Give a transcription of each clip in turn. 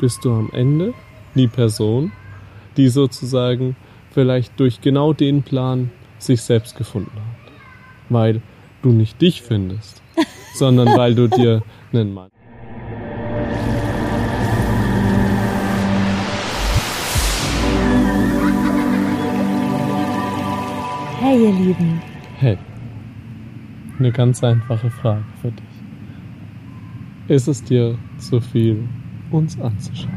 bist du am Ende die Person, die sozusagen vielleicht durch genau den Plan sich selbst gefunden hat. Weil du nicht dich findest, sondern weil du dir einen Mann... Hey ihr Lieben. Hey, eine ganz einfache Frage für dich. Ist es dir zu viel, uns anzuschauen?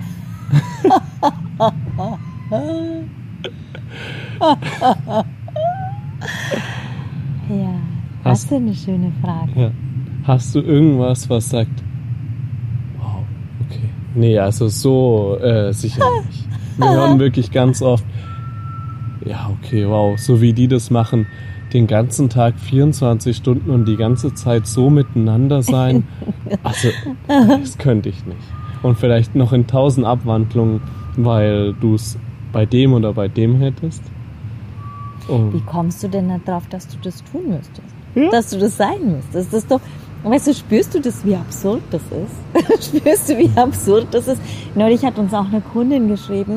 Ja, das ist eine schöne Frage. Ja. Hast du irgendwas, was sagt, wow, okay. Nee, also so sicher nicht. Wir hören wirklich ganz oft, ja, okay, wow, so wie die das machen, den ganzen Tag 24 Stunden und die ganze Zeit so miteinander sein, also das könnte ich nicht. Und vielleicht noch in 1000 Abwandlungen, weil du es bei dem oder bei dem hättest. Und wie kommst du denn darauf, dass du das tun müsstest? Ja? Dass du das sein müsstest? Das ist doch, weißt du, spürst du das, wie absurd das ist? Spürst du, wie absurd das ist? Neulich hat uns auch eine Kundin geschrieben,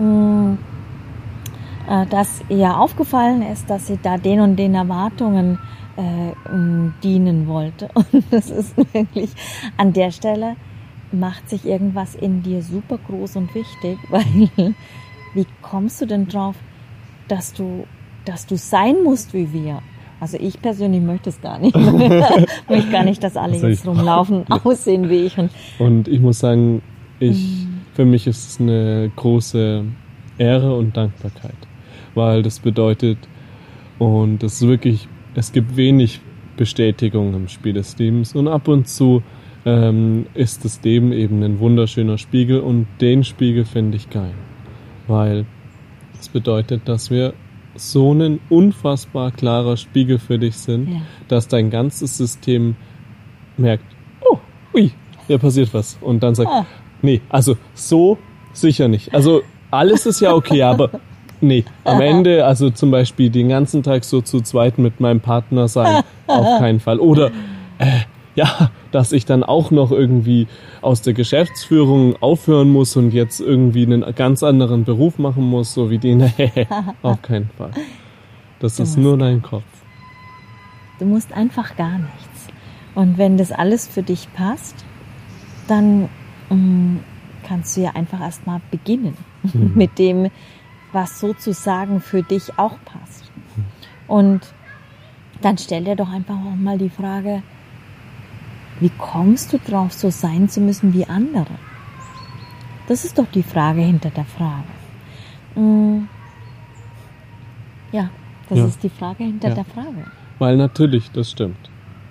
dass ihr aufgefallen ist, dass sie da den und den Erwartungen dienen wollte. Und das ist wirklich, an der Stelle macht sich irgendwas in dir super groß und wichtig, weil wie kommst du denn drauf, dass du sein musst wie wir? Also ich persönlich möchte es gar nicht. Ich möchte gar nicht, dass alle also jetzt rumlaufen, aussehen wie ich. Und ich muss sagen, für mich ist es eine große Ehre und Dankbarkeit. Weil das bedeutet, und das ist wirklich, es gibt wenig Bestätigung im Spiel des Lebens und ab und zu ist das Leben eben ein wunderschöner Spiegel und den Spiegel finde ich geil, weil das bedeutet, dass wir so ein unfassbar klarer Spiegel für dich sind, ja, dass dein ganzes System merkt, oh, ui, hier passiert was und dann sagt, nee, also so sicher nicht, also alles ist ja okay, aber nee, am Ende, also zum Beispiel den ganzen Tag so zu zweit mit meinem Partner sein, auf keinen Fall. Oder, ja, dass ich dann auch noch irgendwie aus der Geschäftsführung aufhören muss und jetzt irgendwie einen ganz anderen Beruf machen muss, so wie den, auf keinen Fall. Das ist nur dein Kopf. Du musst einfach gar nichts. Und wenn das alles für dich passt, dann kannst du ja einfach erstmal beginnen mit dem, was sozusagen für dich auch passt. Und dann stell dir doch einfach auch mal die Frage, wie kommst du drauf, so sein zu müssen wie andere? Das ist doch die Frage hinter der Frage. Ja, das ist die Frage hinter der Frage. Weil natürlich, das stimmt.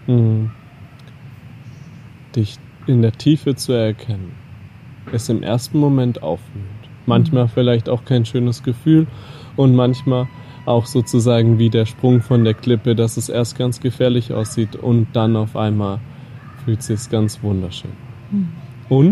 Dich in der Tiefe zu erkennen, ist im ersten Moment aufwühlend. Manchmal vielleicht auch kein schönes Gefühl und manchmal auch sozusagen wie der Sprung von der Klippe, dass es erst ganz gefährlich aussieht und dann auf einmal fühlt sich ganz wunderschön. Und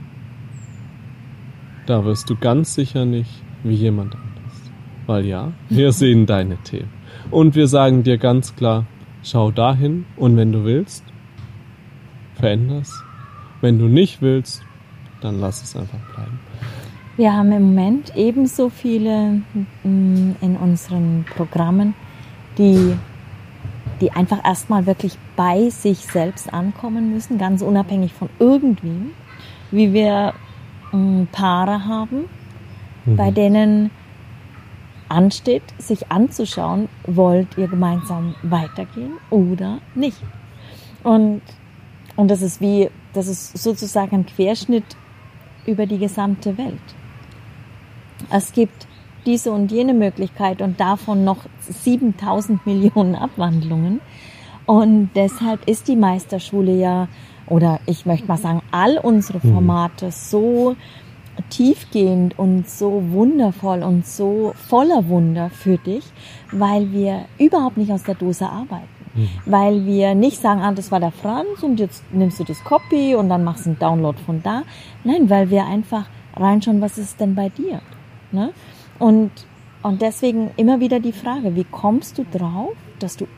da wirst du ganz sicher nicht wie jemand anderes. Weil ja, wir sehen deine Themen. Und wir sagen dir ganz klar, schau dahin und wenn du willst, veränder's. Wenn du nicht willst, dann lass es einfach bleiben. Wir haben im Moment ebenso viele in unseren Programmen, die einfach erstmal wirklich bei sich selbst ankommen müssen, ganz unabhängig von irgendwem, wie wir Paare haben, bei denen ansteht, sich anzuschauen, wollt ihr gemeinsam weitergehen oder nicht. Und das ist sozusagen ein Querschnitt über die gesamte Welt. Es gibt diese und jene Möglichkeit und davon noch 7000 Millionen Abwandlungen. Und deshalb ist die Meisterschule ja, oder ich möchte mal sagen, all unsere Formate so tiefgehend und so wundervoll und so voller Wunder für dich, weil wir überhaupt nicht aus der Dose arbeiten. Weil wir nicht sagen, das war der Franz und jetzt nimmst du das Copy und dann machst du einen Download von da. Nein, weil wir einfach reinschauen, was ist denn bei dir? Ne? Und deswegen immer wieder die Frage, wie kommst du drauf, dass du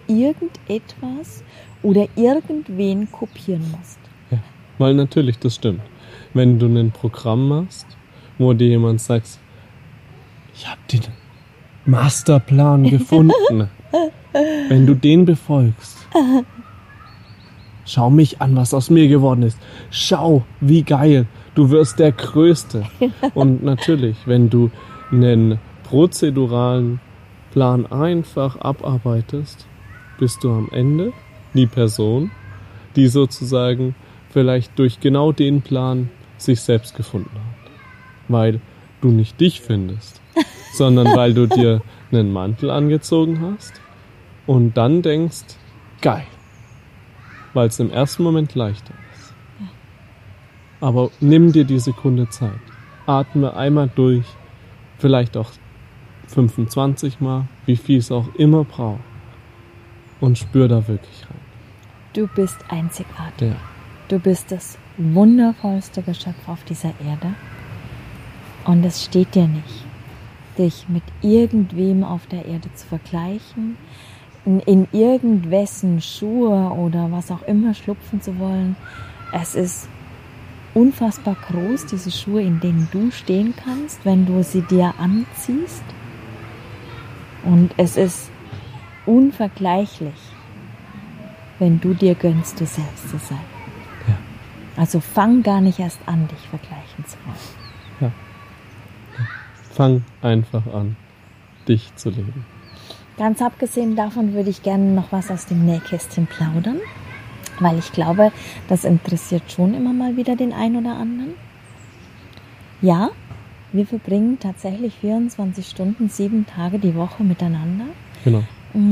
irgendetwas oder irgendwen kopieren musst? Ja, weil natürlich, das stimmt. wenn du ein Programm machst, wo dir jemand sagt, ich habe den Masterplan gefunden. Wenn du den befolgst, schau mich an, was aus mir geworden ist. Schau, wie geil, du wirst der Größte. Und natürlich, wenn du einen prozeduralen Plan einfach abarbeitest, bist du am Ende die Person, die sozusagen vielleicht durch genau den Plan sich selbst gefunden hat. Weil du nicht dich findest, sondern weil du dir einen Mantel angezogen hast und dann denkst, geil, weil es im ersten Moment leichter ist. Aber nimm dir die Sekunde Zeit, atme einmal durch, vielleicht auch 25 Mal, wie viel es auch immer braucht, und spür da wirklich rein. Du bist einzigartig. Ja. Du bist das wundervollste Geschöpf auf dieser Erde. Und es steht dir nicht, dich mit irgendwem auf der Erde zu vergleichen, in irgendwessen Schuhe oder was auch immer schlupfen zu wollen. Es ist unfassbar groß, diese Schuhe, in denen du stehen kannst, wenn du sie dir anziehst. Und es ist unvergleichlich, wenn du dir gönnst, du selbst zu sein. Ja. Also fang gar nicht erst an, dich vergleichen zu wollen. Ja. Fang einfach an, dich zu leben. Ganz abgesehen davon würde ich gerne noch was aus dem Nähkästchen plaudern, weil ich glaube, das interessiert schon immer mal wieder den einen oder anderen. Ja, wir verbringen tatsächlich 24 Stunden, 7 Tage die Woche miteinander. Genau.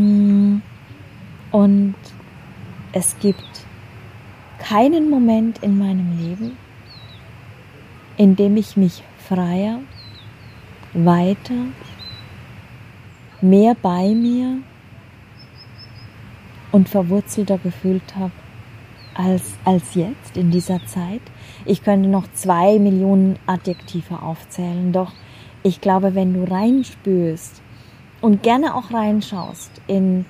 Und es gibt keinen Moment in meinem Leben, in dem ich mich freier, weiter, mehr bei mir und verwurzelter gefühlt habe als jetzt in dieser Zeit. Ich könnte noch 2 Millionen Adjektive aufzählen, doch ich glaube, wenn du reinspürst und gerne auch reinschaust in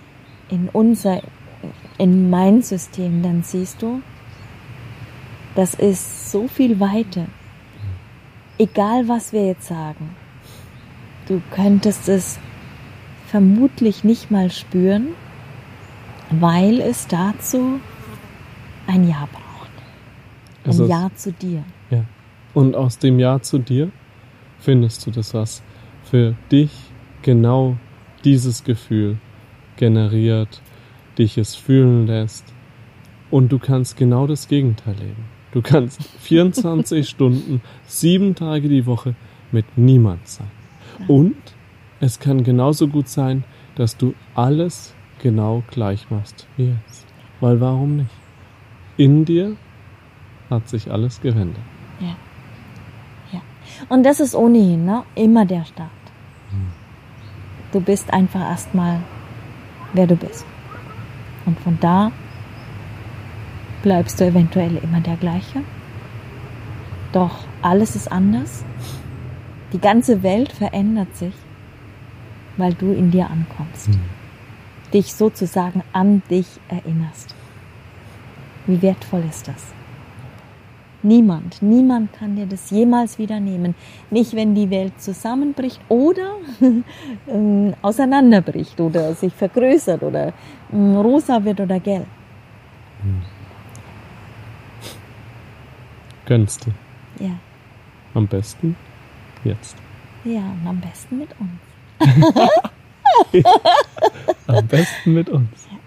mein System, dann siehst du, das ist so viel Weite. Egal, was wir jetzt sagen, du könntest es vermutlich nicht mal spüren, weil es dazu ein Ja braucht. Ein Ja zu dir. Ja. Und aus dem Ja zu dir findest du das, was für dich genau dieses Gefühl generiert, dich es fühlen lässt. Und du kannst genau das Gegenteil leben. Du kannst 24 Stunden, 7 Tage die Woche mit niemand sein. Und es kann genauso gut sein, dass du alles genau gleich machst wie jetzt. Weil warum nicht? In dir hat sich alles gewendet. Ja. Ja. Und das ist ohnehin immer der Start. Du bist einfach erstmal, wer du bist. Und von da bleibst du eventuell immer der gleiche. Doch alles ist anders. Die ganze Welt verändert sich, weil du in dir ankommst. Dich sozusagen an dich erinnerst. Wie wertvoll ist das? Niemand kann dir das jemals wieder nehmen. Nicht, wenn die Welt zusammenbricht oder auseinanderbricht oder sich vergrößert oder rosa wird oder gelb. Gönnst du. Ja. Am besten jetzt. Ja, und am besten mit uns. Am besten mit uns. Ja.